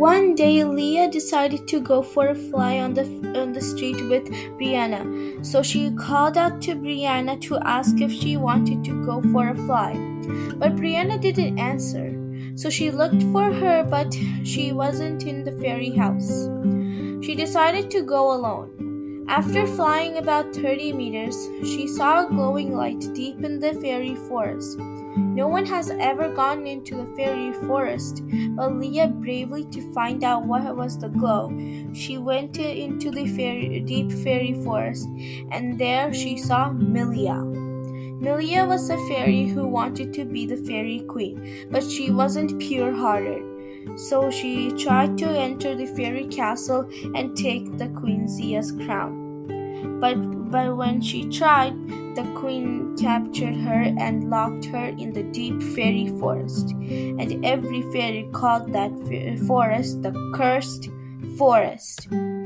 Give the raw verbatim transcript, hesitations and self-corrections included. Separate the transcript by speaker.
Speaker 1: One day, Leah decided to go for a fly on the on the street with Brianna. So she called out to Brianna to ask if she wanted to go for a fly. But Brianna didn't answer. So she looked for her, but she wasn't in the fairy house. She decided to go alone. After flying about thirty meters, she saw a glowing light deep in the fairy forest. No one has ever gone into the fairy forest, but Leah bravely to find out what was the glow. She went into the fairy, deep fairy forest, and there she saw Milia. Milia was a fairy who wanted to be the fairy queen, but she wasn't pure-hearted. So she tried to enter the fairy castle and take the Queen Zia's crown. But, but when she tried, the queen captured her and locked her in the deep fairy forest. And every fairy called that forest the Cursed Forest.